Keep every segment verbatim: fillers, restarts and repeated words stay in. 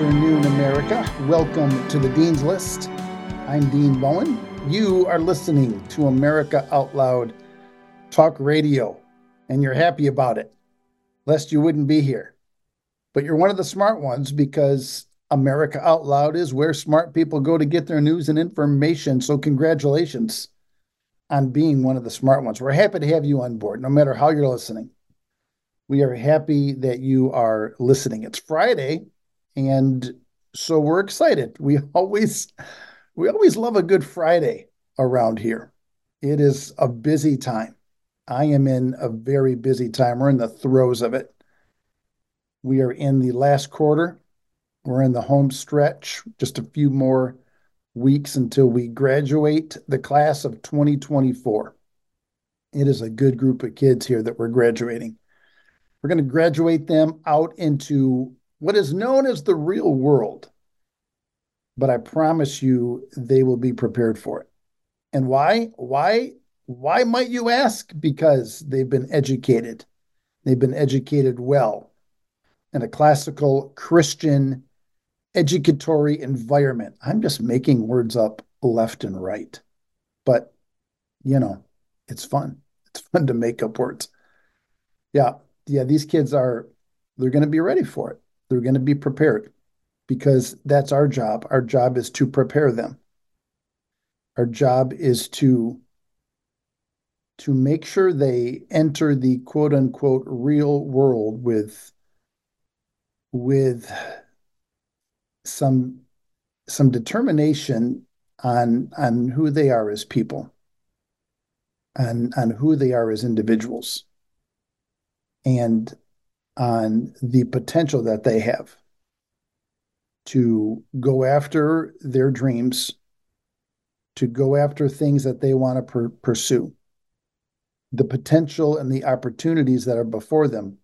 afternoon, America. Welcome to the Dean's List. I'm Dean Bowen. You are listening to America Out Loud Talk Radio, and you're happy about it, lest you wouldn't be here. But you're one of the smart ones because America Out Loud is where smart people go to get their news and information. So congratulations on being one of the smart ones. We're happy to have you on board, no matter how you're listening. We are happy that you are listening. It's Friday, and so we're excited. We always we always love a good Friday around here. It is a busy time. I am in a very busy time. We're in the throes of it. We are in the last quarter. We're in the home stretch. Just a few more weeks until we graduate the class of twenty twenty-four. It is a good group of kids here that we're graduating. We're going to graduate them out into what is known as the real world. But I promise you, they will be prepared for it. And why? Why? Why might you ask? Because they've been educated. They've been educated well in a classical Christian educatory environment. I'm just making words up left and right. But, you know, it's fun. It's fun to make up words. Yeah. Yeah, these kids are, they're going to be ready for it. They're going to be prepared because that's our job. Our job is to prepare them. Our job is to, to make sure they enter the quote unquote real world with, with some, some determination on, on who they are as people and on who they are as individuals, and on the potential that they have to go after their dreams, to go after things that they want to per- pursue, the potential and the opportunities that are before them.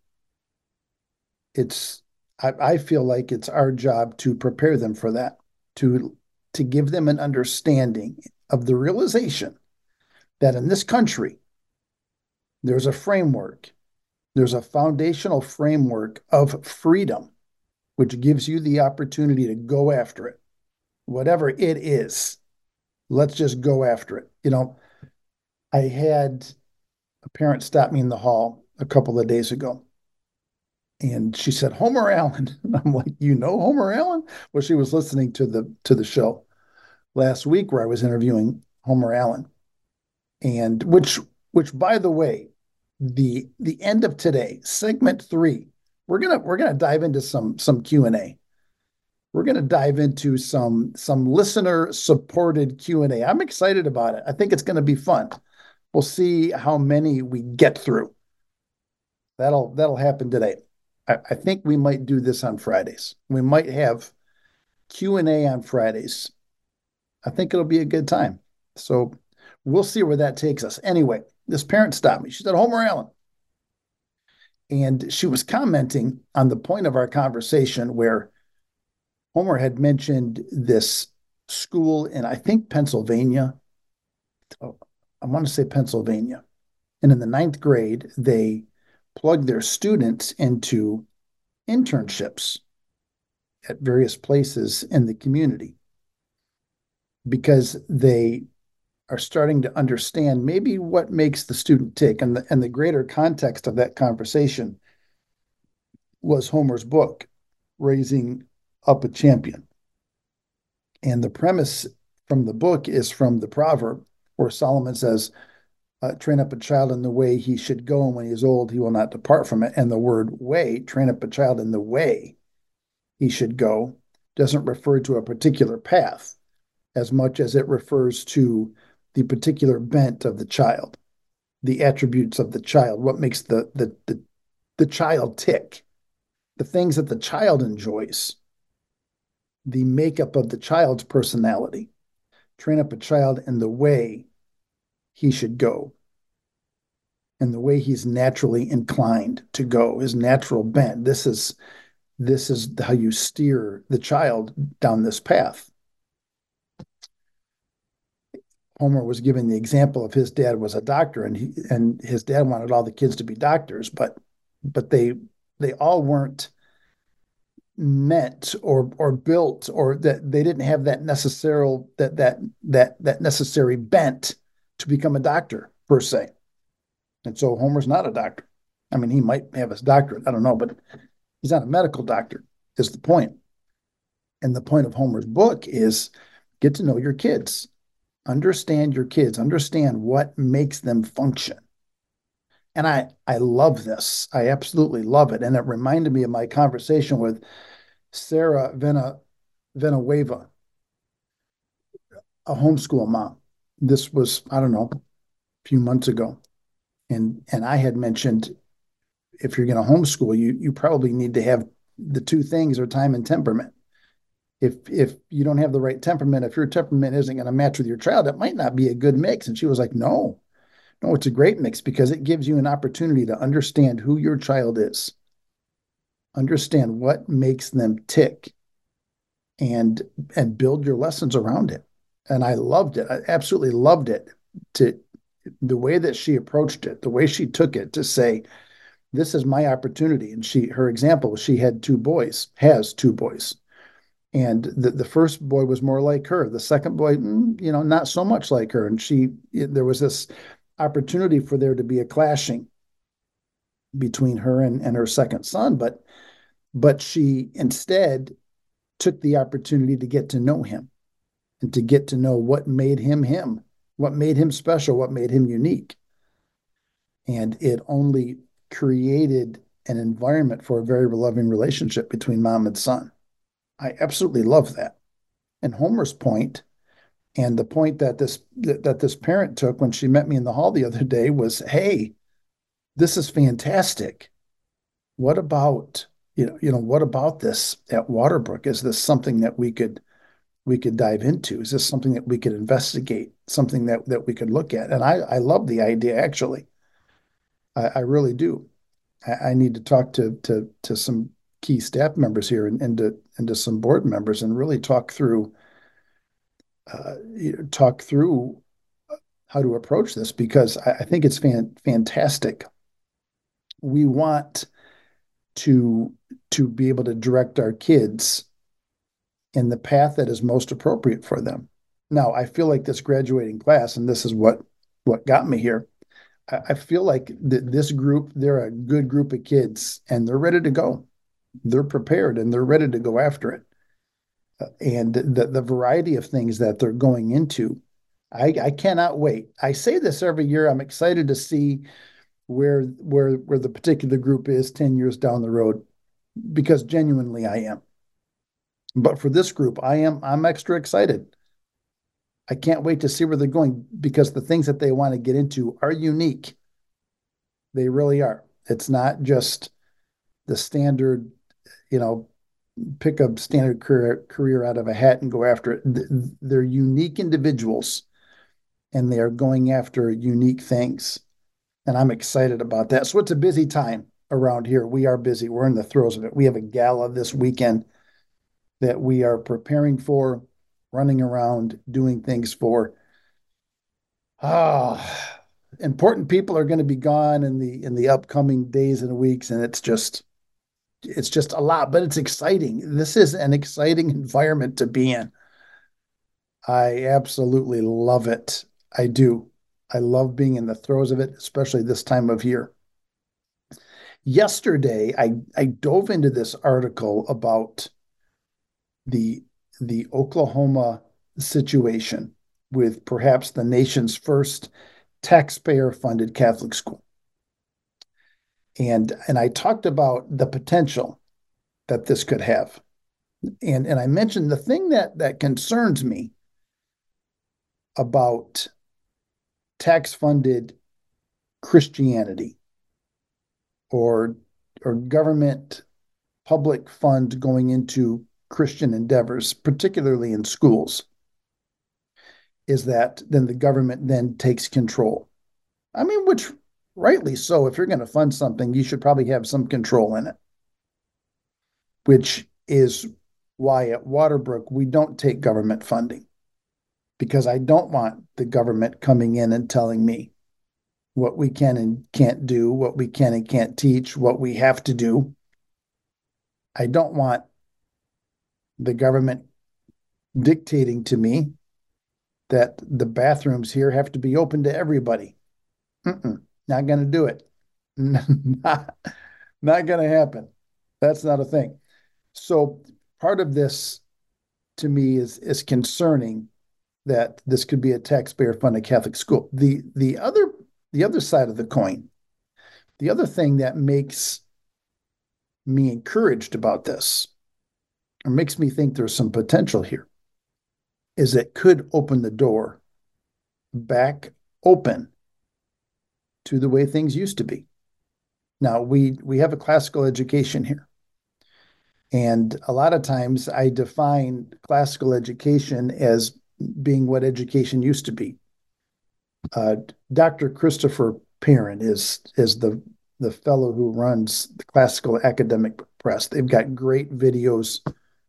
It's, I, I feel like it's our job to prepare them for that, to, to give them an understanding of the realization that in this country, there's a framework. There's a foundational framework of freedom, which gives you the opportunity to go after it. Whatever it is, let's just go after it. You know, I had a parent stop me in the hall a couple of days ago, and she said, Homer Allen. And I'm like, you know Homer Allen? Well, she was listening to the to the show last week where I was interviewing Homer Allen. And which, which by the way, the the end of today, segment three, we're gonna we're gonna dive into some some Q and A. We're gonna dive into some some listener supported Q and A. I'm excited about it. I think it's gonna be fun. We'll see how many we get through. That'll that'll happen today. I, I think we might do this on Fridays. We might have Q and A on Fridays. I think it'll be a good time. So we'll see where that takes us. Anyway, this parent stopped me. She said, Homer Allen. And she was commenting on the point of our conversation where Homer had mentioned this school in, I think, Pennsylvania. Oh, I want to say Pennsylvania. And in the ninth grade, they plugged their students into internships at various places in the community because they are starting to understand maybe what makes the student tick. And the, and the greater context of that conversation was Homer's book, Raising Up a Champion. And the premise from the book is from the proverb where Solomon says, uh, train up a child in the way he should go, and when he is old, he will not depart from it. And the word way, train up a child in the way he should go, doesn't refer to a particular path as much as it refers to the particular bent of the child, the attributes of the child, what makes the, the, the, the child tick, the things that the child enjoys, the makeup of the child's personality. Train up a child in the way he should go, and the way he's naturally inclined to go, his natural bent. This is, this is how you steer the child down this path. Homer was giving the example of his dad was a doctor, and he, and his dad wanted all the kids to be doctors, but but they they all weren't meant or or built, or that they didn't have that necessary that that that that necessary bent to become a doctor per se. And so Homer's not a doctor. I mean, he might have his doctorate, I don't know, but he's not a medical doctor, is the point. And the point of Homer's book is get to know your kids, understand your kids, understand what makes them function. And I I love this. I absolutely love it. And it reminded me of my conversation with Sarah Vena Venueva, a homeschool mom. This was, I don't know, a few months ago. And and I had mentioned if you're going to homeschool, you you probably need to have the two things are time and temperament. If if you don't have the right temperament, if your temperament isn't going to match with your child, it might not be a good mix. And she was like, no, no, it's a great mix because it gives you an opportunity to understand who your child is, understand what makes them tick, and and build your lessons around it. And I loved it. I absolutely loved it. To the way that she approached it, the way she took it to say, this is my opportunity. And she, her example, she had two boys, has two boys. And the, the first boy was more like her. The second boy, mm, you know, not so much like her. And she, there was this opportunity for there to be a clashing between her and, and her second son. But, but she instead took the opportunity to get to know him and to get to know what made him him, what made him special, what made him unique. And it only created an environment for a very loving relationship between mom and son. I absolutely love that. And Homer's point, and the point that this that, that this parent took when she met me in the hall the other day was, hey, this is fantastic. What about, you know, you know, what about this at Waterbrook? Is this something that we could we could dive into? Is this something that we could investigate? Something that that we could look at? And I I love the idea actually. I, I really do. I, I need to talk to to to some key staff members here and, and to and to some board members and really talk through uh, talk through how to approach this because I, I think it's fan, fantastic. We want to to be able to direct our kids in the path that is most appropriate for them. Now, I feel like this graduating class, and this is what what got me here. I, I feel like th- this group, they're a good group of kids, and they're ready to go. They're prepared, and they're ready to go after it. Uh, and the the variety of things that they're going into, I, I cannot wait. I say this every year. I'm excited to see where where where the particular group is ten years down the road, because genuinely I am. But for this group, I am I'm extra excited. I can't wait to see where they're going because the things that they want to get into are unique. They really are. It's not just the standard, you know, pick a standard career, career out of a hat and go after it. They're unique individuals and they are going after unique things. And I'm excited about that. So it's a busy time around here. We are busy. We're in the throes of it. We have a gala this weekend that we are preparing for, running around, doing things for. Ah, important people are going to be gone in the in the upcoming days and weeks, and it's just it's just a lot, but it's exciting. This is an exciting environment to be in. I absolutely love it. I do. I love being in the throes of it, especially this time of year. Yesterday, I, I dove into this article about the the Oklahoma situation with perhaps the nation's first taxpayer-funded Catholic school. And and I talked about the potential that this could have. And and I mentioned the thing that that concerns me about tax-funded Christianity or or government public fund going into Christian endeavors, particularly in schools, is that then the government then takes control. I mean, which rightly so. If you're going to fund something, you should probably have some control in it, which is why at Waterbrook we don't take government funding because I don't want the government coming in and telling me what we can and can't do, what we can and can't teach, what we have to do. I don't want the government dictating to me that the bathrooms here have to be open to everybody. Mm-mm, not going to do it. not, not going to happen. That's not a thing. So part of this to me is is concerning that this could be a taxpayer funded Catholic school. The the other the other side of the coin, the other thing that makes me encouraged about this, or makes me think there's some potential here, is it could open the door back open to the way things used to be. Now we we have a classical education here. And a lot of times I define classical education as being what education used to be. Uh, Doctor Christopher Perrin is is the the fellow who runs the Classical Academic Press. They've got great videos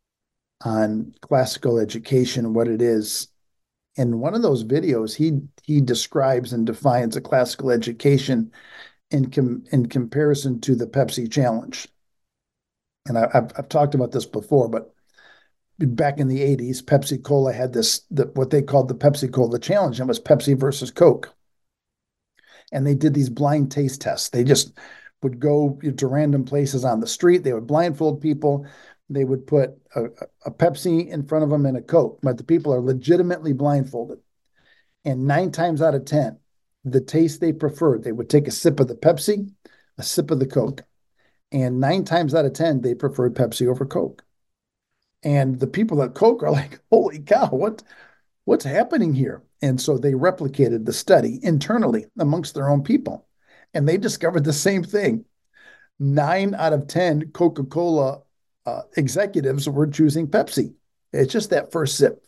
on classical education, what it is. In one of those videos, he he describes and defines a classical education in com, in comparison to the Pepsi Challenge. And I, have I've talked about this before, but back in the eighties, Pepsi Cola had this the, what they called the Pepsi Cola Challenge. It was Pepsi versus Coke, and they did these blind taste tests. They just would go to random places on the street. They would blindfold people. They would put a, a Pepsi in front of them and a Coke, but the people are legitimately blindfolded. And nine times out of ten, the taste they preferred, they would take a sip of the Pepsi, a sip of the Coke. And nine times out of ten, they preferred Pepsi over Coke. And the people at Coke are like, holy cow, what, what's happening here? And so they replicated the study internally amongst their own people. And they discovered the same thing. Nine out of ten Coca-Cola uh, executives were choosing Pepsi. It's just that first sip.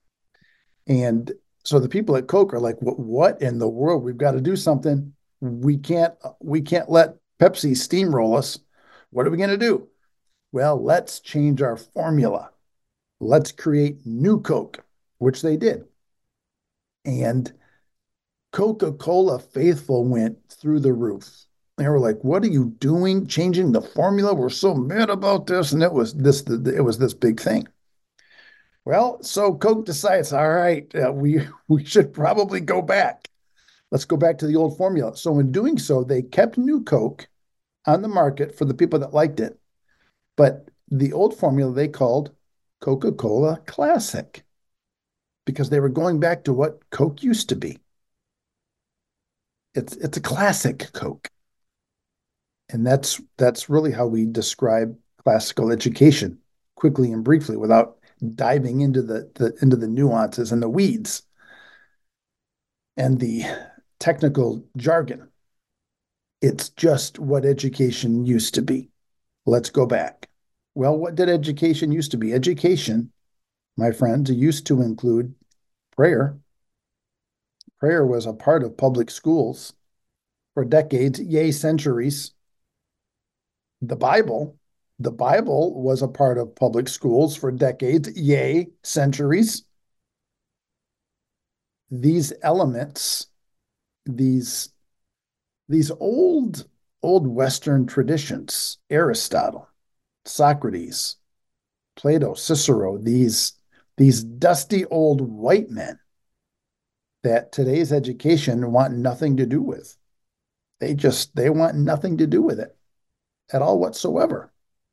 And so the people at Coke are like, what, what in the world? We've got to do something. We can't, we can't let Pepsi steamroll us. What are we going to do? Well, let's change our formula. Let's create new Coke, which they did. And Coca-Cola faithful went through the roof. They were like, what are you doing? Changing the formula? We're so mad about this. And it was this, it was this big thing. Well, so Coke decides, all right, uh, we, we should probably go back. Let's go back to the old formula. So in doing so, they kept new Coke on the market for the people that liked it. But the old formula they called Coca-Cola Classic because they were going back to what Coke used to be. It's it's a classic Coke. And that's that's really how we describe classical education quickly and briefly without diving into the, the into the nuances and the weeds and the technical jargon. It's just what education used to be. Let's go back. Well, what did education used to be? Education, my friends, used to include prayer. Prayer was a part of public schools for decades, yea, centuries. The Bible, the Bible was a part of public schools for decades, yea, centuries. These elements, these, these old, old Western traditions, Aristotle, Socrates, Plato, Cicero, these, these dusty old white men that today's education want nothing to do with. They just, they want nothing to do with it at all whatsoever.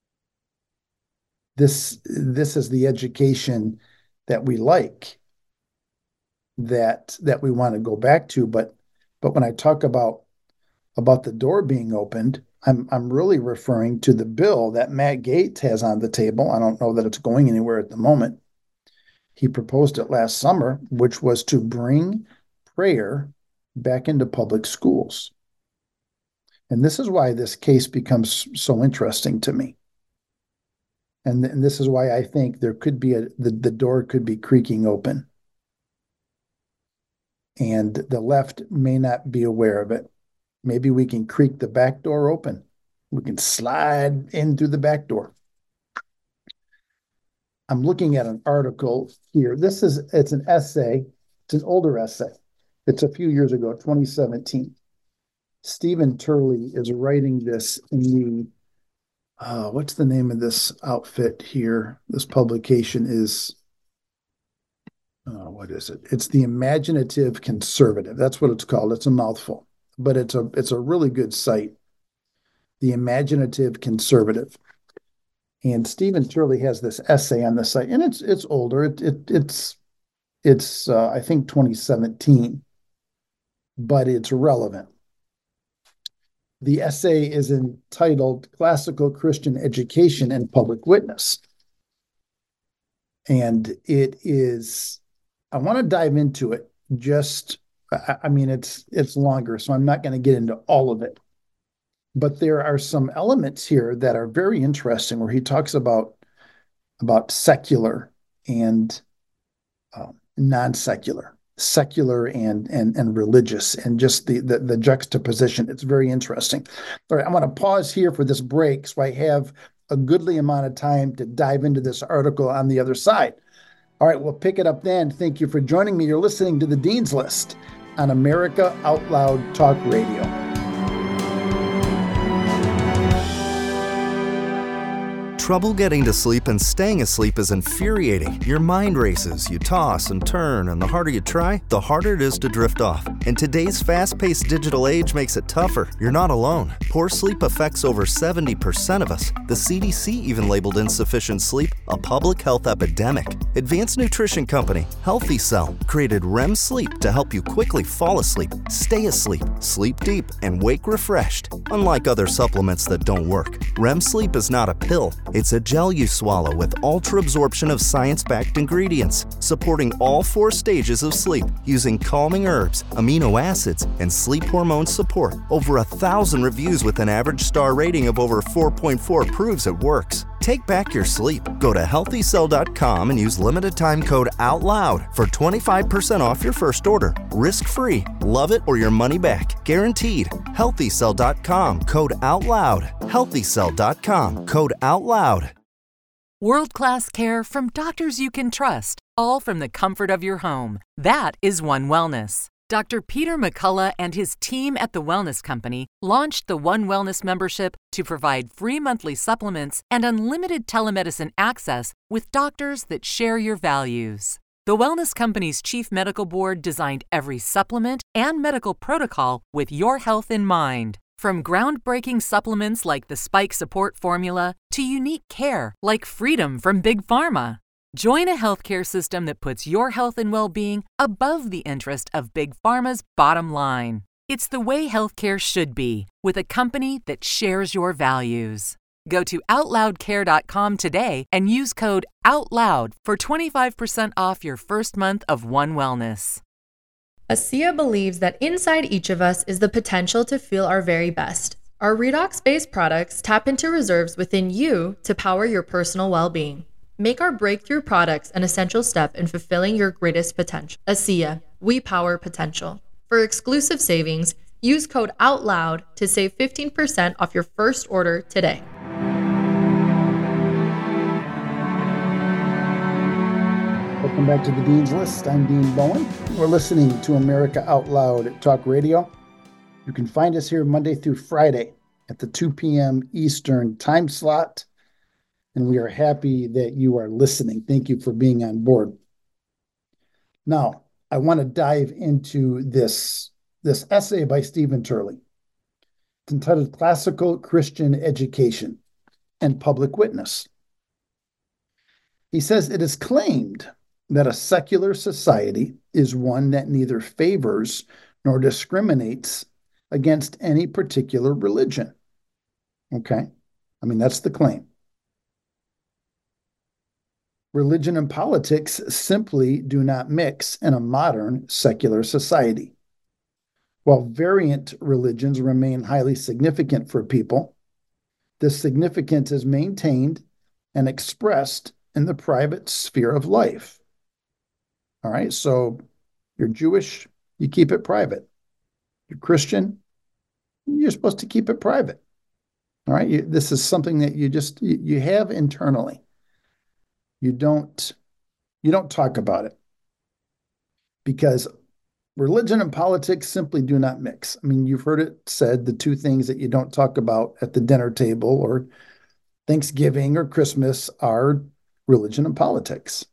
This, this is the education that we like, that, that we want to go back to. But, but when I talk about, about the door being opened, I'm, I'm really referring to the bill that Matt Gaetz has on the table. I don't know that it's going anywhere at the moment. He proposed it last summer, which was to bring prayer back into public schools. And this is why this case becomes so interesting to me. And, and this is why I think there could be a, the, the door could be creaking open. And the left may not be aware of it. Maybe we can creak the back door open. We can slide in through the back door. I'm looking at an article here. This is, it's an essay. It's an older essay. It's a few years ago, twenty seventeen. Stephen Turley is writing this in the Uh, what's the name of this outfit here? This publication is, uh, what is it? It's the Imaginative Conservative. That's what it's called. It's a mouthful, but it's a it's a really good site. The Imaginative Conservative. And Stephen Turley has this essay on the site, and it's it's older. It, it it's it's uh, I think twenty seventeen, but it's relevant. The essay is entitled Classical Christian Education and Public Witness. And it is, I want to dive into it just, I, I mean, it's it's longer, so I'm not going to get into all of it. But there are some elements here that are very interesting where he talks about about secular and um, non-secular, secular and and and religious, and just the, the the juxtaposition. It's very interesting. All right, I'm going to pause here for this break so I have a goodly amount of time to dive into this article on the other side. All right, we'll pick it up then. Thank you for joining me. You're listening to the Dean's List on America Out Loud Talk Radio. Trouble getting to sleep and staying asleep is infuriating. Your mind races, you toss and turn, and the harder you try, the harder it is to drift off. And today's fast-paced digital age makes it tougher. You're not alone. Poor sleep affects over seventy percent of us. The C D C even labeled insufficient sleep a public health epidemic. Advanced nutrition company Healthy Cell created R E M sleep to help you quickly fall asleep, stay asleep, sleep deep, and wake refreshed. Unlike other supplements that don't work, R E M sleep is not a pill. It's a gel you swallow with ultra-absorption of science-backed ingredients, supporting all four stages of sleep using calming herbs, amino acids, and sleep hormone support. Over a thousand reviews with an average star rating of over four point four proves it works. Take back your sleep. Go to healthy cell dot com and use limited time code OUTLOUD for twenty-five percent off your first order. Risk-free. Love it or your money back. Guaranteed. healthy cell dot com code OUTLOUD. healthy cell dot com code OUTLOUD. World-class care from doctors you can trust, all from the comfort of your home. That is One Wellness. Doctor Peter McCullough and his team at The Wellness Company launched the One Wellness membership to provide free monthly supplements and unlimited telemedicine access with doctors that share your values. The Wellness Company's Chief Medical Board designed every supplement and medical protocol with your health in mind. From groundbreaking supplements like the Spike Support Formula to unique care like Freedom from Big Pharma. Join a healthcare system that puts your health and well-being above the interest of Big Pharma's bottom line. It's the way healthcare should be, with a company that shares your values. Go to out loud care dot com today and use code OUTLOUD for twenty-five percent off your first month of One Wellness. ASEA believes that inside each of us is the potential to feel our very best. Our redox-based products tap into reserves within you to power your personal well-being. Make our breakthrough products an essential step in fulfilling your greatest potential. ASEA, we power potential. For exclusive savings, use code OUTLOUD to save fifteen percent off your first order today. Welcome back to the Dean's List. I'm Dean Bowen. We're listening to America Out Loud Talk Radio. You can find us here Monday through Friday at the two p.m. Eastern time slot. And we are happy that you are listening. Thank you for being on board. Now, I want to dive into this, this essay by Stephen Turley. It's entitled Classical Christian Education and Public Witness. He says, it is claimed that a secular society is one that neither favors nor discriminates against any particular religion. Okay? I mean, that's the claim. Religion and politics simply do not mix in a modern secular society. While variant religions remain highly significant for people, this significance is maintained and expressed in the private sphere of life. All right, so you're Jewish, you keep it private. You're Christian, you're supposed to keep it private. All right, you, this is something that you just, you, you have internally. You don't, you don't talk about it because religion and politics simply do not mix. I mean, you've heard it said, the two things that you don't talk about at the dinner table or Thanksgiving or Christmas are religion and politics.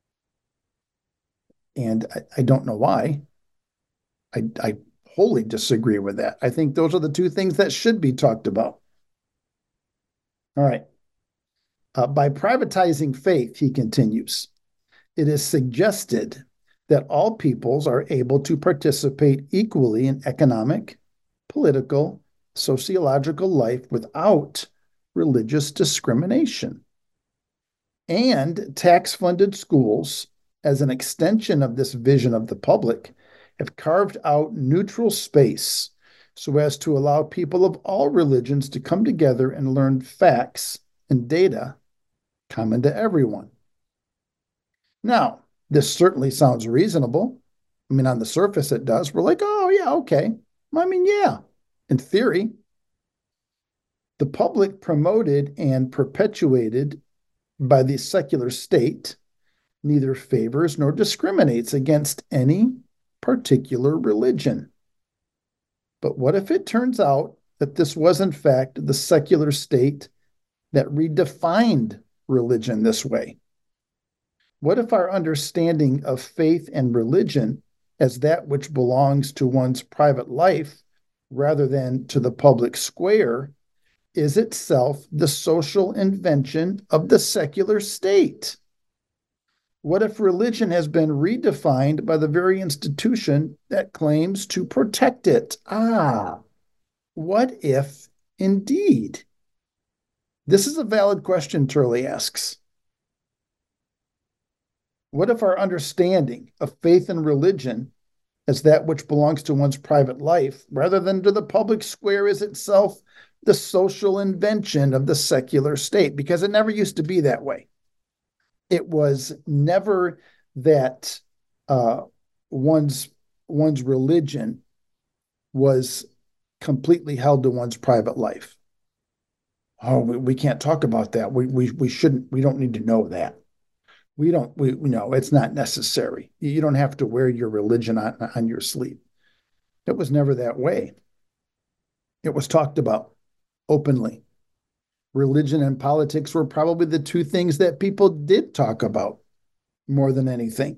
And I, I don't know why. I, I wholly disagree with that. I think those are the two things that should be talked about. All right. Uh, by privatizing faith, he continues, it is suggested that all peoples are able to participate equally in economic, political, sociological life without religious discrimination. And tax-funded schools, as an extension of this vision of the public, have carved out neutral space so as to allow people of all religions to come together and learn facts and data common to everyone. Now, this certainly sounds reasonable. I mean, on the surface it does. We're like, oh, yeah, okay. I mean, yeah, in theory. The public promoted and perpetuated by the secular state neither favors nor discriminates against any particular religion. But what if it turns out that this was, in fact, the secular state that redefined religion this way? What if our understanding of faith and religion as that which belongs to one's private life rather than to the public square is itself the social invention of the secular state? What if religion has been redefined by the very institution that claims to protect it? Ah, what if indeed? This is a valid question, Turley asks. What if our understanding of faith and religion as that which belongs to one's private life, rather than to the public square, is itself the social invention of the secular state? Because it never used to be that way. It was never that uh, one's one's religion was completely held to one's private life. Oh, we, we can't talk about that. We we we shouldn't. We don't need to know that. We don't. We no. It's not necessary. You don't have to wear your religion on on your sleeve. It was never that way. It was talked about openly. Religion and politics were probably the two things that people did talk about more than anything.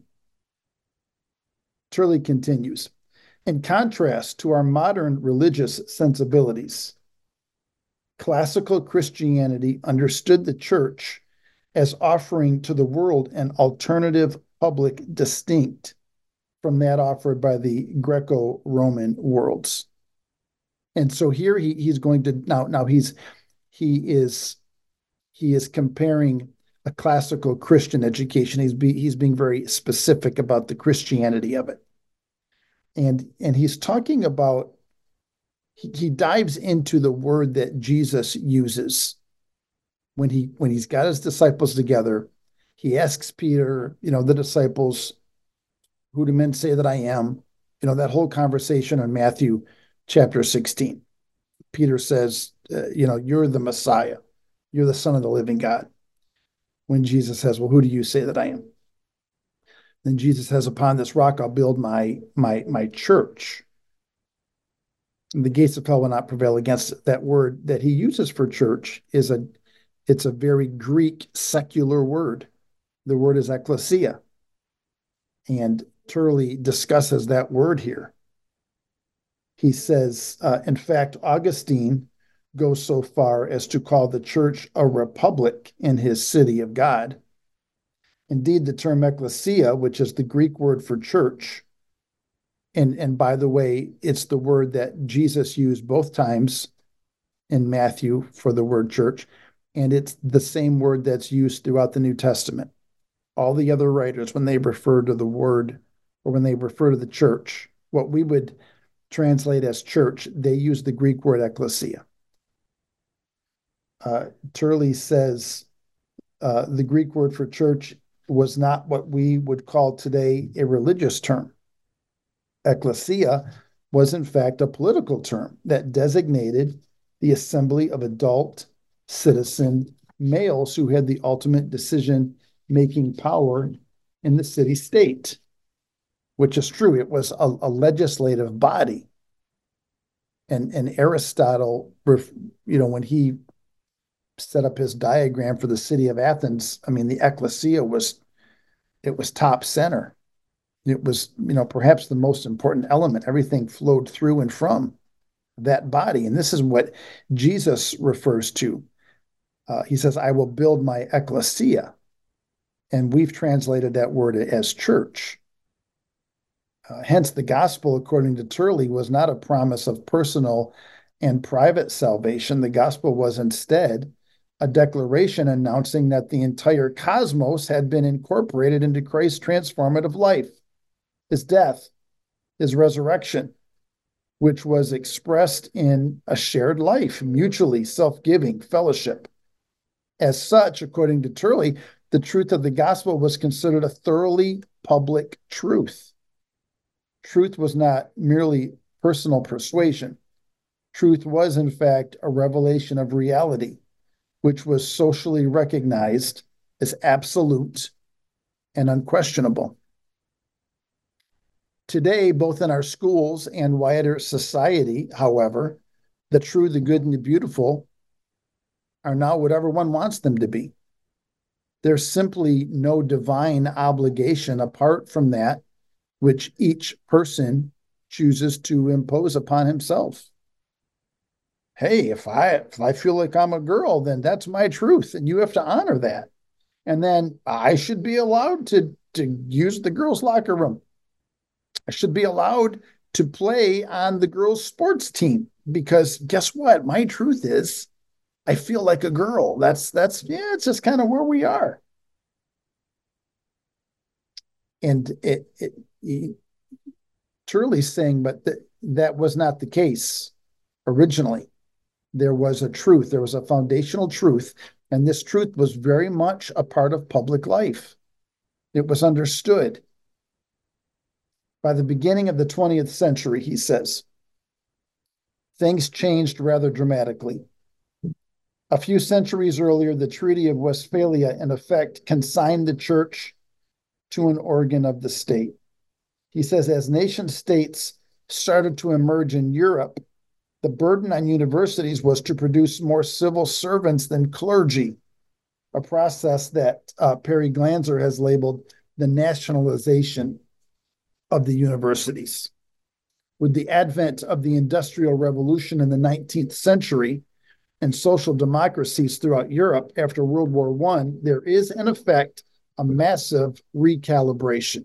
Turley continues, in contrast to our modern religious sensibilities, classical Christianity understood the church as offering to the world an alternative public distinct from that offered by the Greco-Roman worlds. And so here he, he's going to, now, now he's, he is, he is comparing a classical Christian education. He's, be, he's being very specific about the Christianity of it. And, and he's talking about, he, he dives into the word that Jesus uses when he, when he's got his disciples together. He asks Peter, you know, the disciples, who do men say that I am? You know, that whole conversation in Matthew chapter sixteen. Peter says, uh, you know, you're the Messiah. You're the Son of the living God. When Jesus says, well, who do you say that I am? Then Jesus says, upon this rock, I'll build my, my, my church. And the gates of hell will not prevail against it. That word that he uses for church is a, it's a very Greek secular word. The word is ecclesia. And Turley discusses that word here. He says, uh, in fact, Augustine goes so far as to call the church a republic in his city of God. Indeed, the term ecclesia, which is the Greek word for church, and, and by the way, it's the word that Jesus used both times in Matthew for the word church, and it's the same word that's used throughout the New Testament. All the other writers, when they refer to the word or when they refer to the church, what we would translate as church, they use the Greek word ecclesia. Uh, Turley says uh, the Greek word for church was not what we would call today a religious term. Ecclesia was in fact a political term that designated the assembly of adult citizen males who had the ultimate decision-making power in the city-state, which is true. It was a, a legislative body. And, and Aristotle, you know, when he set up his diagram for the city of Athens, I mean, the ecclesia was, it was top center. It was, you know, perhaps the most important element. Everything flowed through and from that body. And this is what Jesus refers to. Uh, he says, I will build my ecclesia. And we've translated that word as church. Uh, hence, the gospel, according to Turley, was not a promise of personal and private salvation. The gospel was instead a declaration announcing that the entire cosmos had been incorporated into Christ's transformative life, his death, his resurrection, which was expressed in a shared life, mutually self-giving fellowship. As such, according to Turley, the truth of the gospel was considered a thoroughly public truth. Truth was not merely personal persuasion. Truth was, in fact, a revelation of reality, which was socially recognized as absolute and unquestionable. Today, both in our schools and wider society, however, the true, the good, and the beautiful are now whatever one wants them to be. There's simply no divine obligation apart from that which each person chooses to impose upon himself. Hey, if I if I feel like I'm a girl, then that's my truth, and you have to honor that. And then I should be allowed to, to use the girls' locker room. I should be allowed to play on the girls' sports team, because guess what? My truth is I feel like a girl. That's, that's yeah, it's just kind of where we are. And it, it, it Turley's saying, but th- that was not the case originally. There was a truth. There was a foundational truth. And this truth was very much a part of public life. It was understood. By the beginning of the twentieth century, he says, things changed rather dramatically. A few centuries earlier, the Treaty of Westphalia, in effect, consigned the church to an organ of the state. He says, as nation states started to emerge in Europe, the burden on universities was to produce more civil servants than clergy, a process that uh, Perry Glanzer has labeled the nationalization of the universities. With the advent of the Industrial Revolution in the nineteenth century and social democracies throughout Europe after World War One, there is, in effect, a massive recalibration.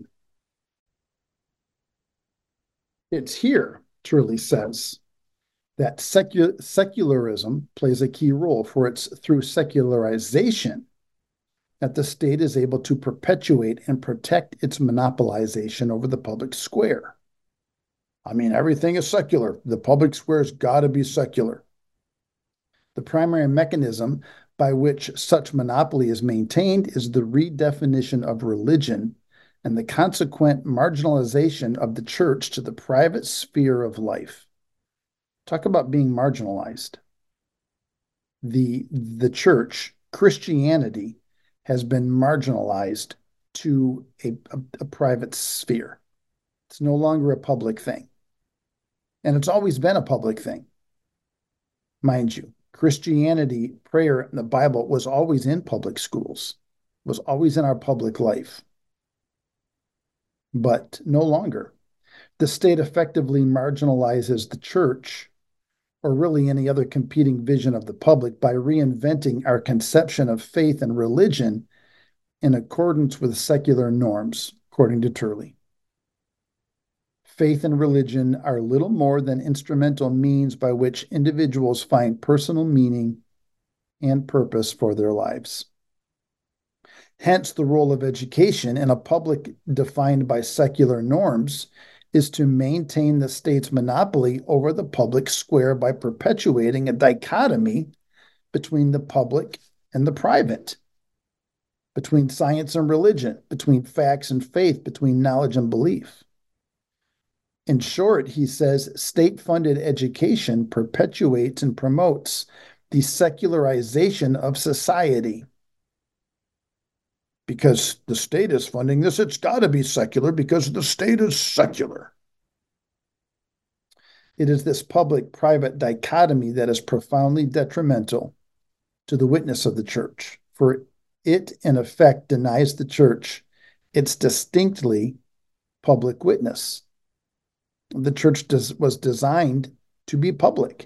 It's here, Turley says, that secu- secularism plays a key role, for it's through secularization that the state is able to perpetuate and protect its monopolization over the public square. I mean, everything is secular. The public square's got to be secular. The primary mechanism by which such monopoly is maintained is the redefinition of religion and the consequent marginalization of the church to the private sphere of life. Talk about being marginalized. The, the church, Christianity, has been marginalized to a, a, a private sphere. It's no longer a public thing. And it's always been a public thing. Mind you, Christianity, prayer in the Bible was always in public schools, was always in our public life. But no longer. The state effectively marginalizes the church, or really any other competing vision of the public, by reinventing our conception of faith and religion in accordance with secular norms, according to Turley. Faith and religion are little more than instrumental means by which individuals find personal meaning and purpose for their lives. Hence, the role of education in a public defined by secular norms is to maintain the state's monopoly over the public square by perpetuating a dichotomy between the public and the private, between science and religion, between facts and faith, between knowledge and belief. In short, he says, state-funded education perpetuates and promotes the secularization of society. Because the state is funding this, it's got to be secular because the state is secular. It is this public-private dichotomy that is profoundly detrimental to the witness of the church, for it in effect denies the church its distinctly public witness. The church does, was designed to be public.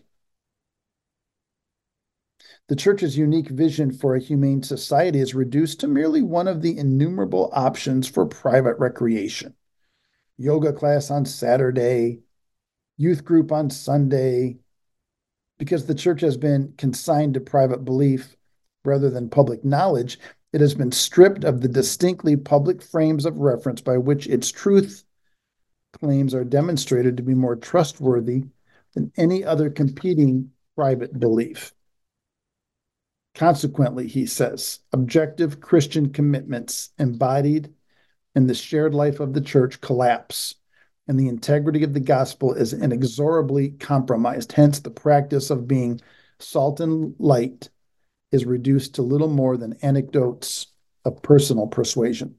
The church's unique vision for a humane society is reduced to merely one of the innumerable options for private recreation. Yoga class on Saturday, youth group on Sunday. Because the church has been consigned to private belief rather than public knowledge, it has been stripped of the distinctly public frames of reference by which its truth claims are demonstrated to be more trustworthy than any other competing private belief. Consequently, he says, objective Christian commitments embodied in the shared life of the church collapse, and the integrity of the gospel is inexorably compromised. Hence, the practice of being salt and light is reduced to little more than anecdotes of personal persuasion.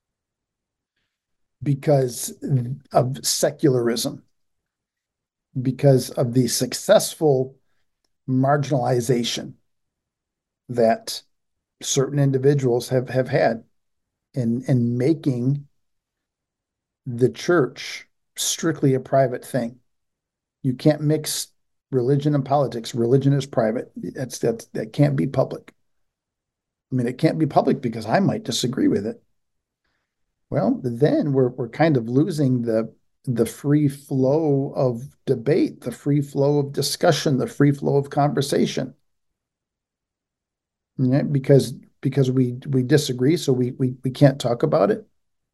Because of secularism, because of the successful marginalization that certain individuals have, have had in, in making the church strictly a private thing. You can't mix religion and politics. Religion is private. That's, that's, that can't be public. I mean, it can't be public because I might disagree with it. Well, then we're we're kind of losing the the free flow of debate, the free flow of discussion, the free flow of conversation. Yeah, because because we we disagree, so we we we can't talk about it.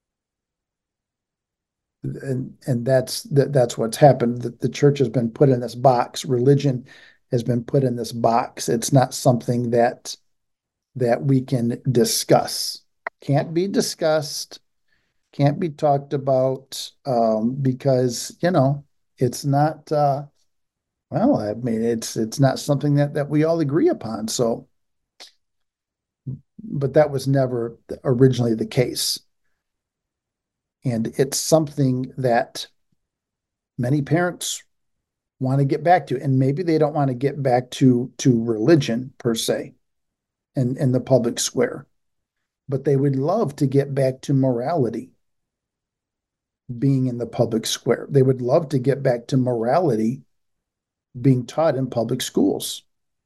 And and that's that, that's what's happened. The, the church has been put in this box. Religion has been put in this box. It's not something that that we can discuss. Can't be discussed. Can't be talked about um, because you know it's not. Uh, well, I mean, it's it's not something that that we all agree upon. So, but that was never originally the case. And it's something that many parents want to get back to. And maybe they don't want to get back to, to religion per se in, in the public square, but they would love to get back to morality being in the public square. They would love to get back to morality being taught in public schools.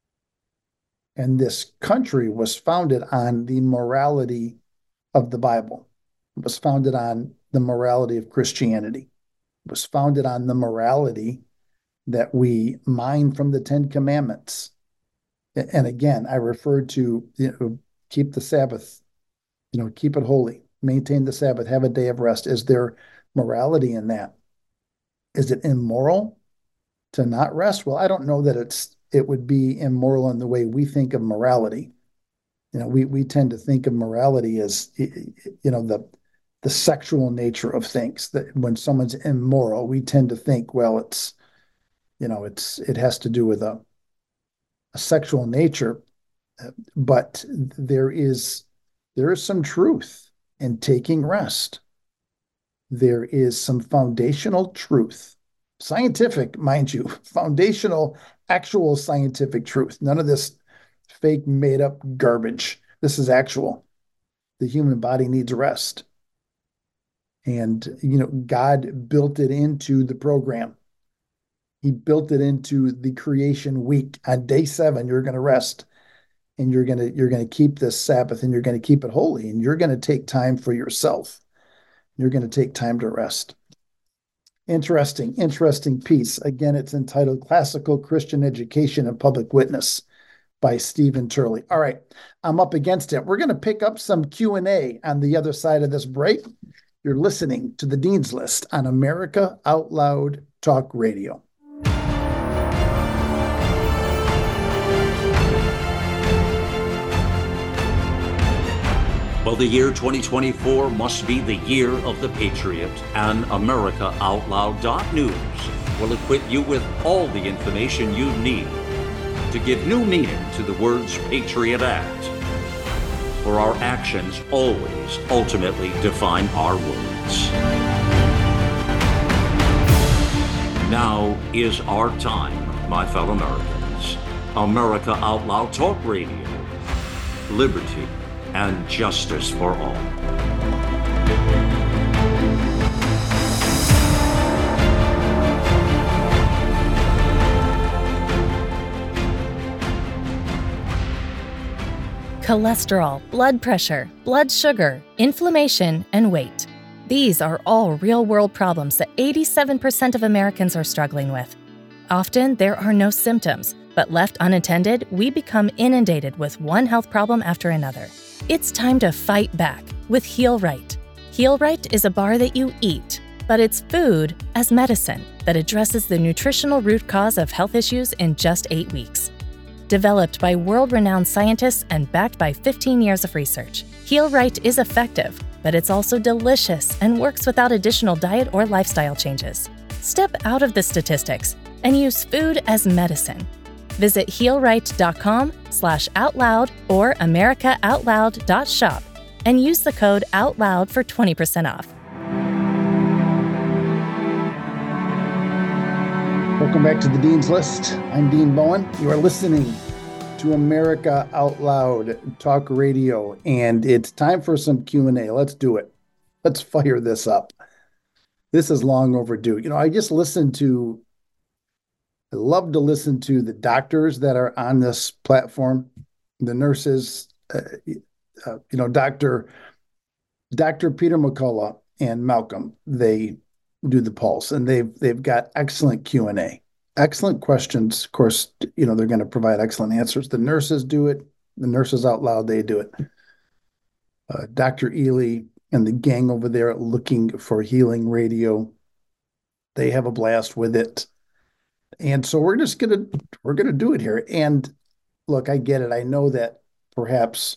And this country was founded on the morality of the Bible. It was founded on the morality of Christianity. It was founded on the morality that we mine from the Ten Commandments. And again, I referred to, you know, keep the Sabbath, you know, keep it holy, maintain the Sabbath, have a day of rest. Is there morality in that? Is it immoral to not rest? Well, I don't know that it's it would be immoral in the way we think of morality. You know, we we tend to think of morality as, you know, the the sexual nature of things. That when someone's immoral, we tend to think, well, it's, you know, it's it has to do with a, a sexual nature. But there is there is some truth in taking rest. There is some foundational truth, scientific, mind you, foundational, actual scientific truth. None of this fake, made-up garbage. This is actual. The human body needs rest. And, you know, God built it into the program. He built it into the creation week. On day seven, you're going to rest. And you're going to you're going to keep this Sabbath, and you're going to keep it holy. And you're going to take time for yourself. You're going to take time to rest. Interesting, interesting piece. Again, it's entitled Classical Christian Education and Public Witness by Stephen Turley. All right, I'm up against it. We're going to pick up some Q and A on the other side of this break. You're listening to the Dean's List on America Out Loud Talk Radio. Well, the year twenty twenty-four must be the year of the Patriot, and America Out Loud News will equip you with all the information you need to give new meaning to the words Patriot Act. For our actions always ultimately define our words. Now is our time, my fellow Americans. America Out Loud Talk Radio liberty, and justice for all. Cholesterol, blood pressure, blood sugar, inflammation, and weight. These are all real-world problems that eighty-seven percent of Americans are struggling with. Often, there are no symptoms, but left unattended, we become inundated with one health problem after another. It's time to fight back with Heal Right. Heal Right is a bar that you eat, but it's food as medicine that addresses the nutritional root cause of health issues in just eight weeks. Developed by world-renowned scientists and backed by fifteen years of research, Heal Right is effective, but it's also delicious and works without additional diet or lifestyle changes. Step out of the statistics and use food as medicine. Visit healright.com slash outloud or americaoutloud.shop and use the code OUTLOUD for twenty percent off. Welcome back to the Dean's List. I'm Dean Bowen. You are listening to America Out Loud Talk Radio, and it's time for some Q and A. Let's do it. Let's fire this up. This is long overdue. You know, I just listened to, I love to listen to the doctors that are on this platform, the nurses, uh, uh, you know, Doctor Doctor Peter McCullough and Malcolm, they do the pulse, and they've they've got excellent Q and A, excellent questions. Of course, you know, they're going to provide excellent answers. The nurses do it. The nurses out loud, they do it. Uh, Doctor Ely and the gang over there at Looking for Healing Radio, they have a blast with it. And so we're just gonna we're gonna do it here. And look, I get it. I know that perhaps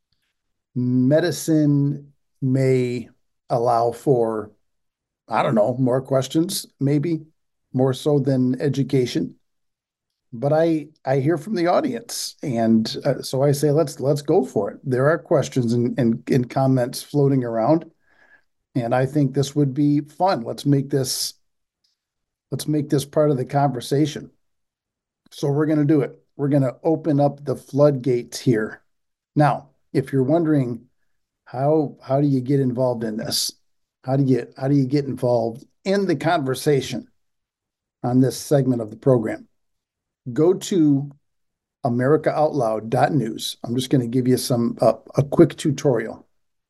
medicine may allow for, I don't know, more questions, maybe more so than education. But I I hear from the audience, and uh, so I say let's let's go for it. There are questions and, and and comments floating around, and I think this would be fun. Let's make this let's make this part of the conversation. So we're going to do it. We're going to open up the floodgates here. Now, if you're wondering how how do you get involved in this? How do you how do you get involved in the conversation on this segment of the program? Go to america out loud dot news. I'm just going to give you some uh, a quick tutorial.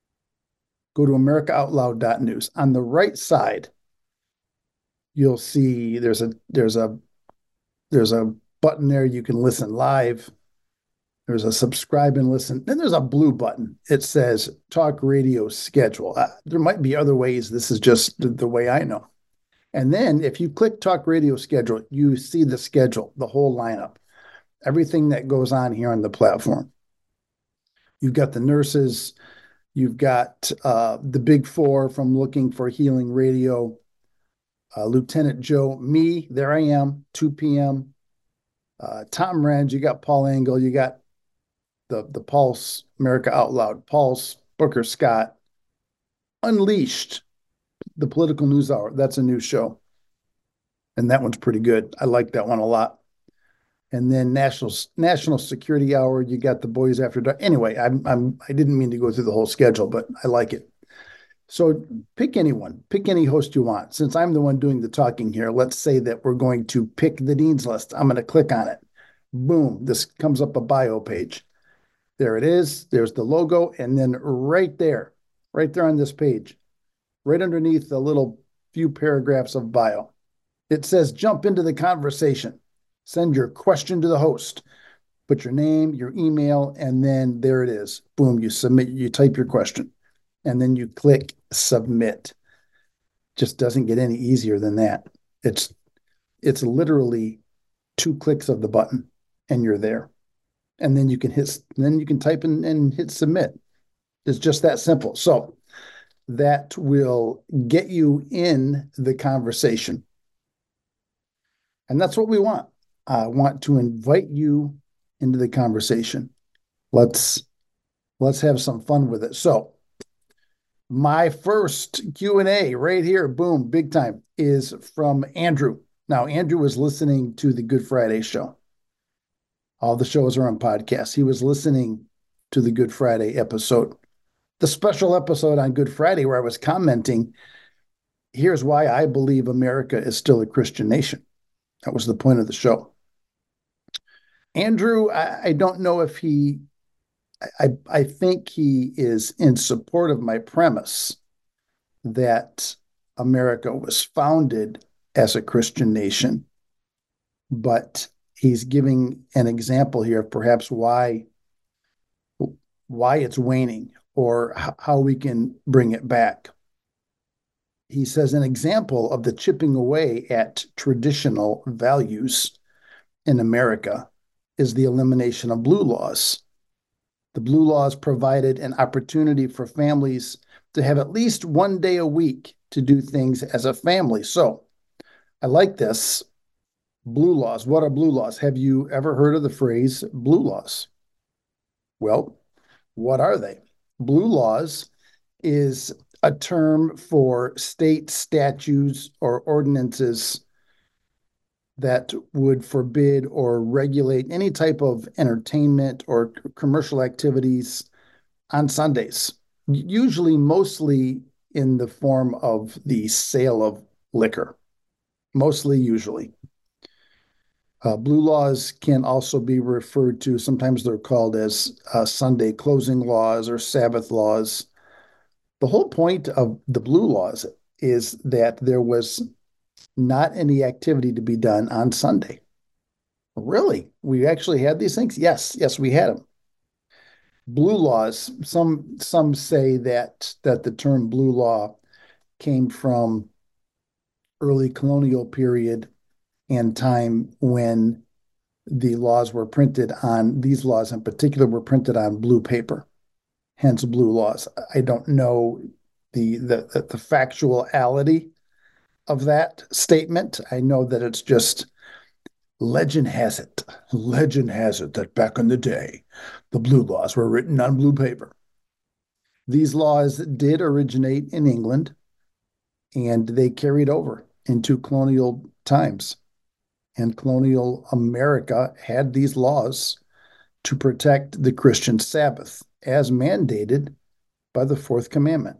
Go to america out loud dot news. On the right side, you'll see there's a there's a there's a button there. You can listen live. There's a subscribe and listen. Then there's a blue button. It says Talk Radio Schedule. Uh, there might be other ways. This is just the, the way I know. And then if you click Talk Radio Schedule, you see the schedule, the whole lineup, everything that goes on here on the platform. You've got the nurses. You've got uh, the big four from Looking for Healing Radio, uh, Lieutenant Joe, me, there I am, two p.m., uh, Tom Renz, you got Paul Engel, you got the the Pulse, America Out Loud, Pulse, Booker Scott, Unleashed, the Political News Hour. That's a new show, and that one's pretty good. I like that one a lot. And then National National Security Hour. You got the Boys After Dark. Anyway, I'm I'm I didn't mean to go through the whole schedule, but I like it. So pick anyone, pick any host you want. Since I'm the one doing the talking here, let's say that we're going to pick the Dean's List. I'm going to click on it. Boom, this comes up a bio page. There it is. There's the logo. And then right there, right there on this page, right underneath the little few paragraphs of bio, it says, jump into the conversation. Send your question to the host. Put your name, your email, and then there it is. Boom, you submit, you type your question. And then you click submit. Just doesn't get any easier than that. It's it's literally two clicks of the button and you're there. And then you can hit then you can type in and hit submit. It's just that simple. So that will get you in the conversation. And that's what we want. I want to invite you into the conversation. Let's let's have some fun with it. So my first Q and A right here, boom, big time, is from Andrew. Now, Andrew was listening to the Good Friday show. All the shows are on podcasts. He was listening to the Good Friday episode, the special episode on Good Friday where I was commenting, here's why I believe America is still a Christian nation. That was the point of the show. Andrew, I, I don't know if he, I, I think he is in support of my premise that America was founded as a Christian nation, but he's giving an example here of perhaps why, why it's waning or h- how we can bring it back. He says an example of the chipping away at traditional values in America is the elimination of blue laws. The blue laws provided an opportunity for families to have at least one day a week to do things as a family. So I like this. Blue laws. What are blue laws? Have you ever heard of the phrase blue laws? Well, what are they? Blue laws is a term for state statutes or ordinances that would forbid or regulate any type of entertainment or commercial activities on Sundays, usually mostly in the form of the sale of liquor, mostly usually. Uh, blue laws can also be referred to, sometimes they're called as uh, Sunday closing laws or Sabbath laws. The whole point of the blue laws is that there was not any activity to be done on Sunday. Really? We actually had these things? Yes, yes, we had them. Blue laws, some some say that that the term blue law came from early colonial period and time when the laws were printed on, these laws in particular were printed on blue paper, hence blue laws. I don't know the the, the factuality of that statement. I know that it's just legend has it, legend has it that back in the day, the blue laws were written on blue paper. These laws did originate in England and they carried over into colonial times. And colonial America had these laws to protect the Christian Sabbath as mandated by the fourth commandment.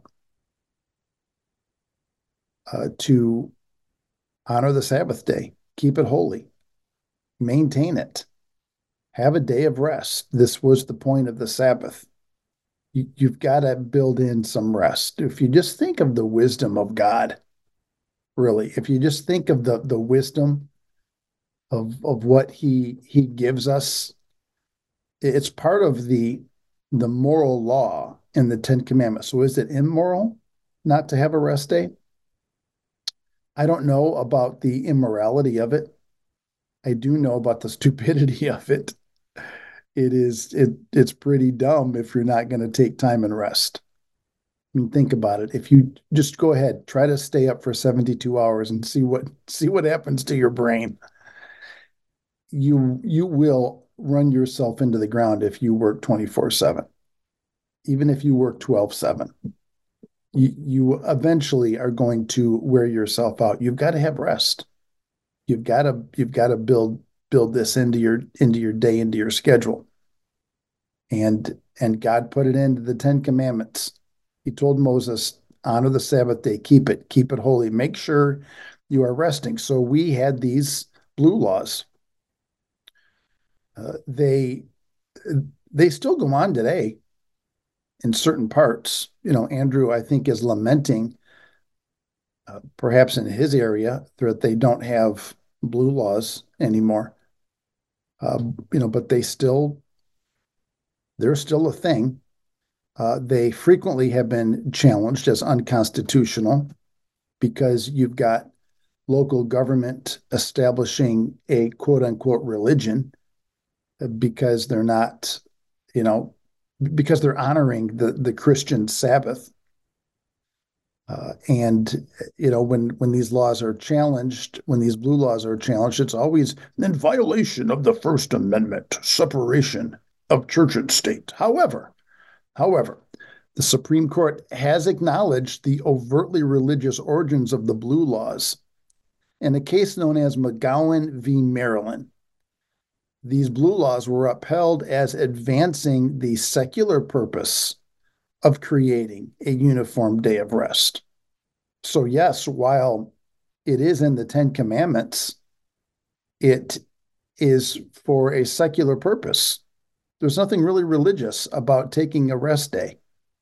Uh, to honor the Sabbath day, keep it holy, maintain it, have a day of rest. This was the point of the Sabbath. You, you've got to build in some rest. If you just think of the wisdom of God, really, if you just think of the, the wisdom of, of what he, he gives us, it's part of the, the moral law in the Ten Commandments. So is it immoral not to have a rest day? I don't know about the immorality of it. I do know about the stupidity of it. It is it it's pretty dumb if you're not going to take time and rest. I mean, think about it. If you just go ahead, try to stay up for seventy-two hours and see what see what happens to your brain. You you will run yourself into the ground if you work twenty-four seven. Even if you work twelve seven. You, you eventually are going to wear yourself out. You've got to have rest. You've got to you've got to build build this into your into your day, into your schedule. And and God put it into the Ten Commandments. He told Moses, honor the Sabbath day, keep it, keep it holy. Make sure you are resting. So we had these blue laws. Uh, they they still go on today. In certain parts, you know, Andrew, I think, is lamenting, uh, perhaps in his area, that they don't have blue laws anymore. Uh, you know, but they still, they're still a thing. Uh, they frequently have been challenged as unconstitutional because you've got local government establishing a quote unquote religion because they're not, you know, because they're honoring the, the Christian Sabbath. Uh, and, you know, when, when these laws are challenged, when these blue laws are challenged, it's always in violation of the First Amendment, separation of church and state. However, however, the Supreme Court has acknowledged the overtly religious origins of the blue laws in a case known as McGowan v. Maryland. these blue laws were upheld as advancing the secular purpose of creating a uniform day of rest. So yes, while it is in the Ten Commandments, it is for a secular purpose. There's nothing really religious about taking a rest day.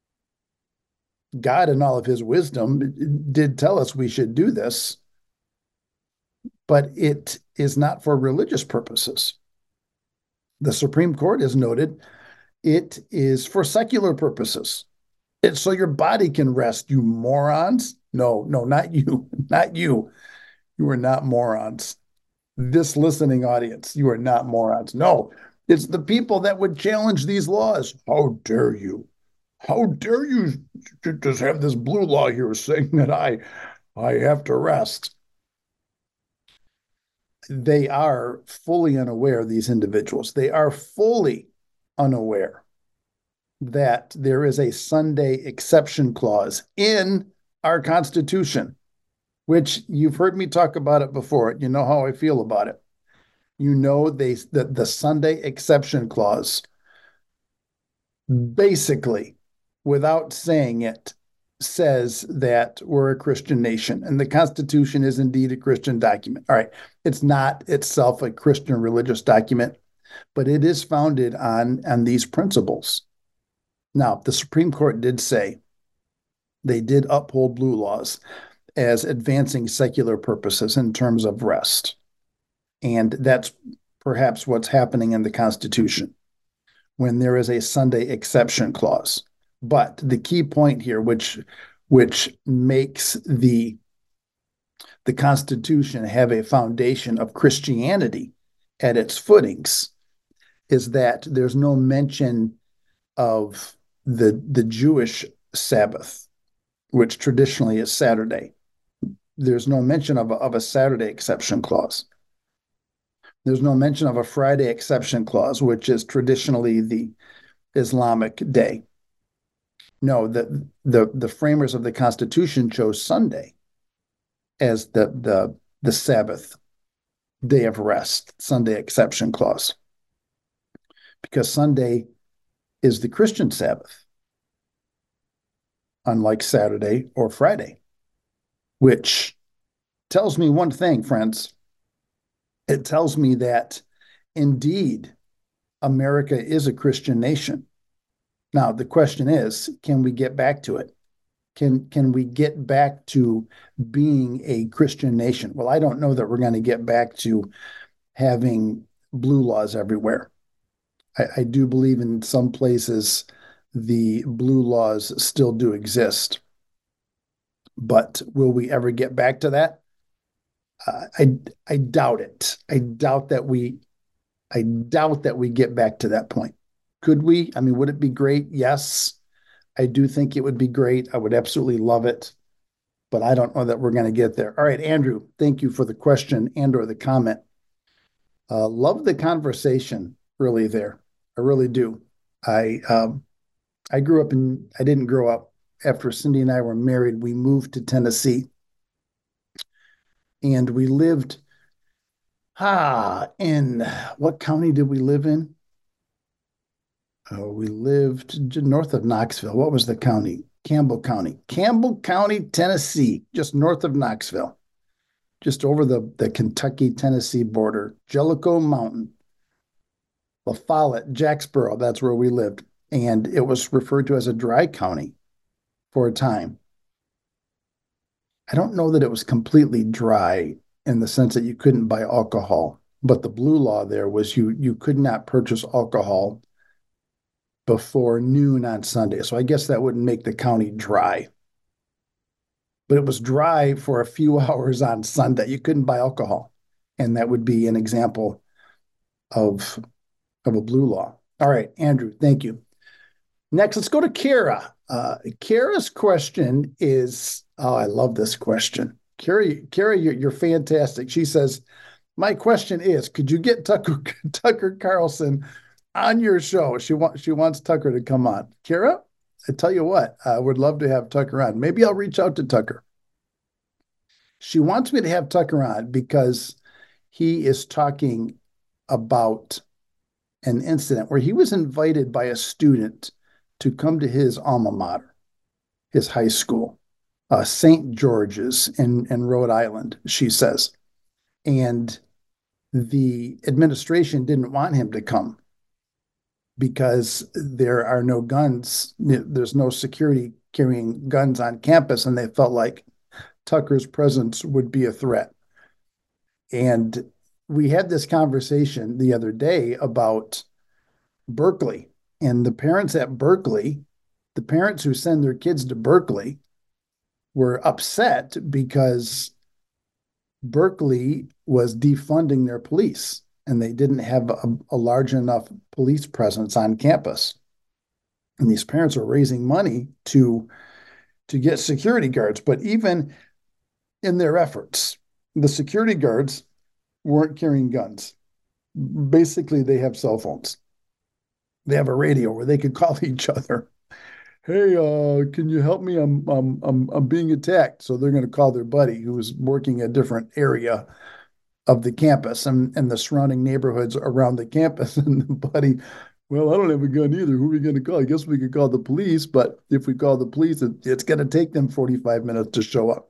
God, in all of his wisdom, did tell us we should do this, but it is not for religious purposes. The Supreme Court has noted it is for secular purposes. It's so your body can rest, you morons. No, no, not you, not you. You are not morons. This listening audience, you are not morons. No, it's the people that would challenge these laws. How dare you? How dare you just have this blue law here saying that I, I have to rest? They are fully unaware, these individuals. They are fully unaware that there is a Sunday exception clause in our Constitution, which you've heard me talk about it before. You know how I feel about it. You know they the, the Sunday exception clause basically, without saying it, says that we're a Christian nation and the Constitution is indeed a Christian document. All right. It's not itself a Christian religious document, but it is founded on, on these principles. Now, the Supreme Court did say they did uphold blue laws as advancing secular purposes in terms of rest. And that's perhaps what's happening in the Constitution when there is a Sunday exception clause. But the key point here, which which makes the, the Constitution have a foundation of Christianity at its footings, is that there's no mention of the, the Jewish Sabbath, which traditionally is Saturday. There's no mention of a, of a Saturday exception clause. There's no mention of a Friday exception clause, which is traditionally the Islamic day. No, the, the, the framers of the Constitution chose Sunday as the, the, the Sabbath day of rest, Sunday exception clause, because Sunday is the Christian Sabbath, unlike Saturday or Friday, which tells me one thing, friends. It tells me that indeed America is a Christian nation. Now, the question is, can we get back to it? Can, can we get back to being a Christian nation? Well, I don't know that we're going to get back to having blue laws everywhere. I, I do believe in some places the blue laws still do exist. But will we ever get back to that? Uh, I I doubt it. I doubt that we I doubt that we get back to that point. Could we? I mean, would it be great? Yes. I do think it would be great. I would absolutely love it. But I don't know that we're going to get there. All right, Andrew, thank you for the question and or the comment. Uh, love the conversation really there. I really do. I um, I grew up in, I didn't grow up after Cindy and I were married. We moved to Tennessee. And we lived, ah, in what county did we live in? Oh, we lived north of Knoxville. What was the county? Campbell County. Campbell County, Tennessee, just north of Knoxville, just over the, the Kentucky-Tennessee border. Jellicoe Mountain, La Follette, Jacksboro, that's where we lived. And it was referred to as a dry county for a time. I don't know that it was completely dry in the sense that you couldn't buy alcohol, but the blue law there was you you could not purchase alcohol before noon on Sunday. So I guess that wouldn't make the county dry. But it was dry for a few hours on Sunday. You couldn't buy alcohol. And that would be an example of, of a blue law. All right, Andrew, thank you. Next, let's go to Kara. Uh, Kara's question is, oh, I love this question. Kara, Kara you're, you're fantastic. She says, my question is, could you get Tucker, Tucker Carlson on your show? She, want, she wants Tucker to come on. Kara, I tell you what, I would love to have Tucker on. Maybe I'll reach out to Tucker. She wants me to have Tucker on because he is talking about an incident where he was invited by a student to come to his alma mater, his high school, uh, Saint George's in, in Rhode Island, she says. And the administration didn't want him to come because there are no guns. There's no security carrying guns on campus, and they felt like Tucker's presence would be a threat. And we had this conversation the other day about Berkeley and the parents at Berkeley, the parents who send their kids to Berkeley were upset because Berkeley was defunding their police and they didn't have a, a large enough police presence on campus. And these parents are raising money to, to get security guards. But even in their efforts, the security guards weren't carrying guns. Basically, they have cell phones. They have a radio where they could call each other. Hey, uh, can you help me? I'm, I'm, I'm, I'm being attacked. So they're going to call their buddy who was working a different area of the campus and, and the surrounding neighborhoods around the campus. And the buddy, well, I don't have a gun either. Who are we going to call? I guess we could call the police. But if we call the police, it, it's going to take them forty-five minutes to show up.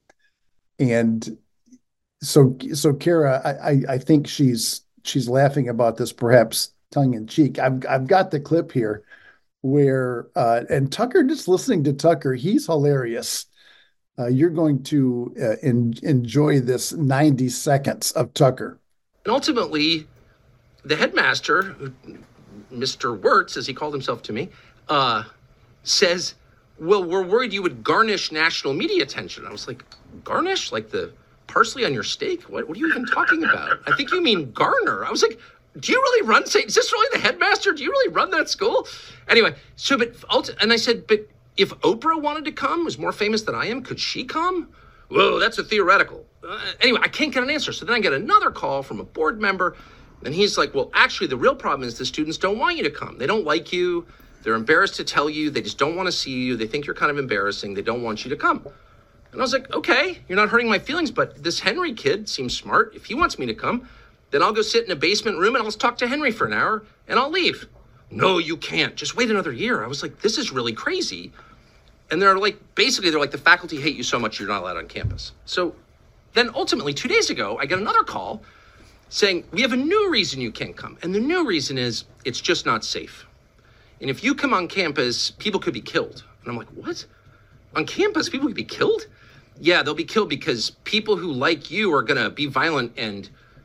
And so, so Kara, I, I, I think she's she's laughing about this, perhaps tongue in cheek. I've I've got the clip here where uh, and Tucker, just listening to Tucker, he's hilarious. Uh, you're going to uh, en- enjoy this ninety seconds of Tucker. And ultimately, the headmaster, Mister Wirtz, as he called himself to me, uh, says, well, we're worried you would garnish national media attention. I was like, garnish? Like the parsley on your steak? What, what are you even talking about? I think you mean garner. I was like, do you really run, is this really the headmaster? Do you really run that school? Anyway, so, but, and I said, but if Oprah wanted to come, was more famous than I am, could she come? Whoa, that's a theoretical. Uh, anyway, I can't get an answer. So then I get another call from a board member, and he's like, well, actually, the real problem is the students don't want you to come. They don't like you. They're embarrassed to tell you. They just don't want to see you. They think you're kind of embarrassing. They don't want you to come. And I was like, okay, you're not hurting my feelings, but this Henry kid seems smart. If he wants me to come, then I'll go sit in a basement room and I'll talk to Henry for an hour and I'll leave. No, you can't. Just wait another year. I was like, this is really crazy. And they're like, basically, they're like, the faculty hate you so much you're not allowed on campus. So then ultimately, two days ago, I get another call saying, we have a new reason you can't come. And the new reason is it's just not safe. And if you come on campus, people could be killed. And I'm like, what? On campus, people could be killed? Yeah, they'll be killed because people who like you are going to be violent and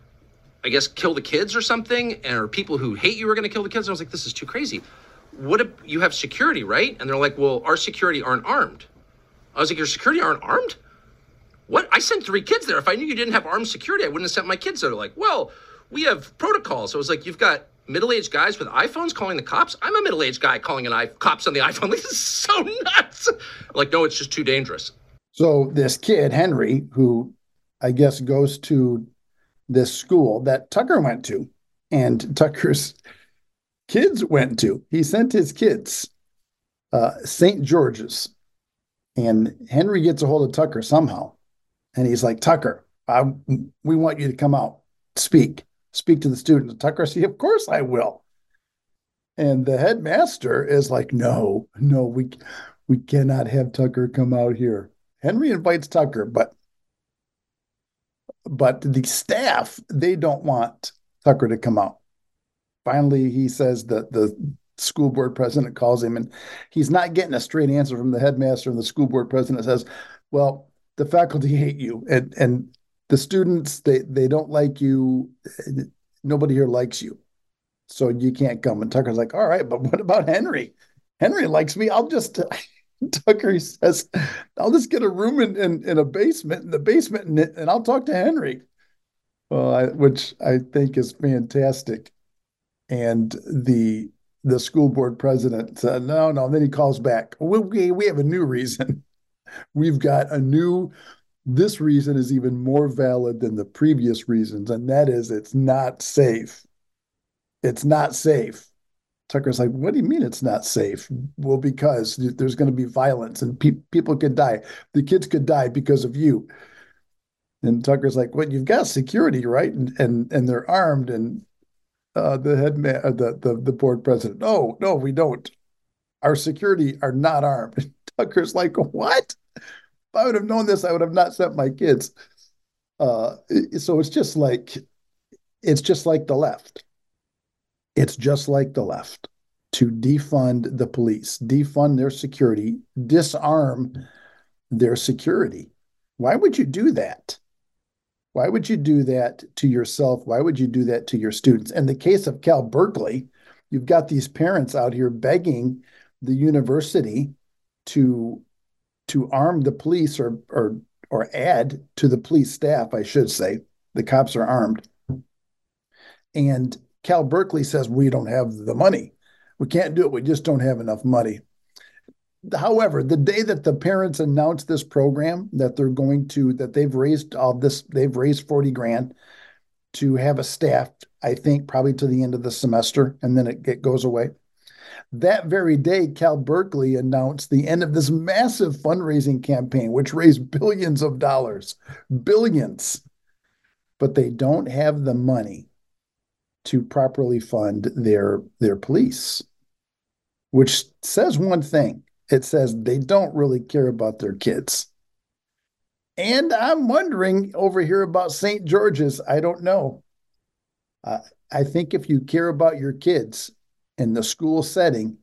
I guess, kill the kids or something, or people who hate you are going to kill the kids. And I was like, this is too crazy. What if you have security, right? And they're like, well, our security aren't armed. I was like, your security aren't armed? What? I sent three kids there. If I knew you didn't have armed security, I wouldn't have sent my kids there. They're like, well, we have protocols. I was like, you've got middle-aged guys with iPhones calling the cops? I'm a middle-aged guy calling an I- cops on the iPhone. This is so nuts. I'm like, no, it's just too dangerous. So this kid, Henry, who I guess goes to this school that Tucker went to and Tucker's kids went to. He sent his kids, uh, Saint George's, and Henry gets a hold of Tucker somehow. And he's like, Tucker, I, we want you to come out, speak, speak to the students. Tucker said, of course I will. And the headmaster is like, no, no, we, we cannot have Tucker come out here. Henry invites Tucker, but But the staff, they don't want Tucker to come out. Finally, he says that the school board president calls him, and he's not getting a straight answer from the headmaster, and the school board president says, well, the faculty hate you, and, and the students, they, they don't like you. Nobody here likes you, so you can't come. And Tucker's like, all right, but what about Henry? Henry likes me. I'll just... Tucker says, I'll just get a room in, in, in a basement, in the basement, and, and I'll talk to Henry, uh, I, which I think is fantastic. And the the school board president said, no, no. And then he calls back. We, we, we have a new reason. We've got a new, this reason is even more valid than the previous reasons, and that is it's not safe. It's not safe. Tucker's like, what do you mean it's not safe? Well, because there's going to be violence and pe- people could die. The kids could die because of you. And Tucker's like, well, you've got security, right? And and and they're armed. And uh, the head man, uh, the, the the board president. No, no, we don't. Our security are not armed. Tucker's like, what? If I would have known this, I would have not sent my kids. Uh, so it's just like, it's just like the left. It's just like the left to defund the police, defund their security, disarm their security. Why would you do that? Why would you do that to yourself? Why would you do that to your students? In the case of Cal Berkeley, you've got these parents out here begging the university to to arm the police or or or add to the police staff, I should say. The cops are armed. And Cal Berkeley says, we don't have the money. We can't do it. We just don't have enough money. However, the day that the parents announced this program, that they're going to, that they've raised all this, they've raised forty grand to have a staff, I think probably to the end of the semester, and then it, it goes away. That very day, Cal Berkeley announced the end of this massive fundraising campaign, which raised billions of dollars, billions, but they don't have the money to properly fund their, their police, which says one thing. It says they don't really care about their kids. And I'm wondering over here about Saint George's, I don't know. Uh, I think if you care about your kids in the school setting,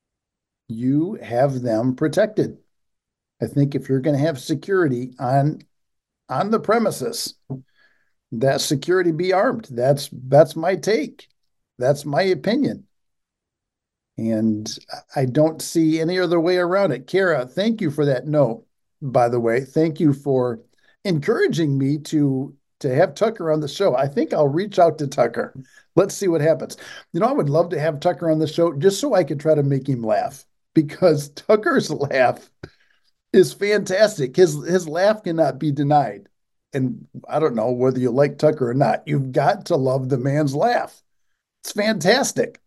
you have them protected. I think if you're going to have security on, on the premises, that security be armed. That's, that's my take. That's my opinion. And I don't see any other way around it. Kara, thank you for that note, by the way. Thank you for encouraging me to, to have Tucker on the show. I think I'll reach out to Tucker. Let's see what happens. You know, I would love to have Tucker on the show just so I could try to make him laugh, because Tucker's laugh is fantastic. His, his laugh cannot be denied. And I don't know whether you like Tucker or not. You've got to love the man's laugh. It's fantastic.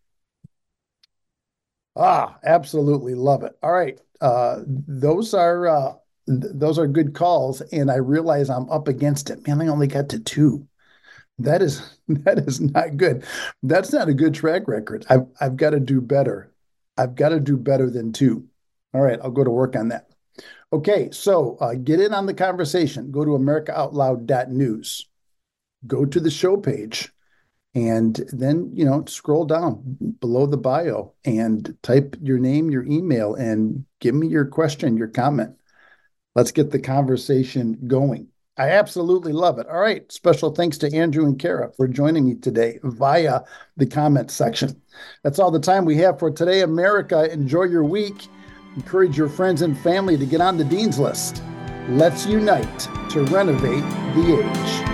Ah, absolutely love it. All right. Uh, those are uh, th- those are good calls. And I realize I'm up against it. Man, I only got to two. That is that is not good. That's not a good track record. I've I've got to do better. I've got to do better than two. All right, I'll go to work on that. Okay, so uh, get in on the conversation. Go to america out loud dot news. Go to the show page. And then, you know, scroll down below the bio and type your name, your email, and give me your question, your comment. Let's get the conversation going. I absolutely love it. All right. Special thanks to Andrew and Kara for joining me today via the comment section. That's all the time we have for today. America, enjoy your week. Encourage your friends and family to get on the Dean's List. Let's unite to renovate the age.